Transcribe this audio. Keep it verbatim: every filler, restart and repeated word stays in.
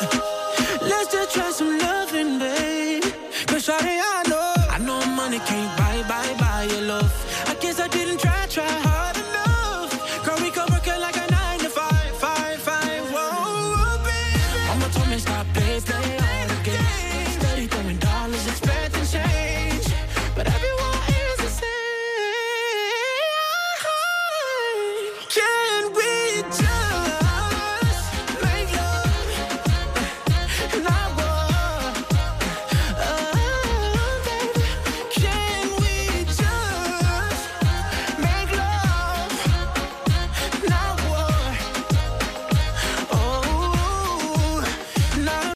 Let's just try some loving, babe. Cause shawty, I know, I know money can't buy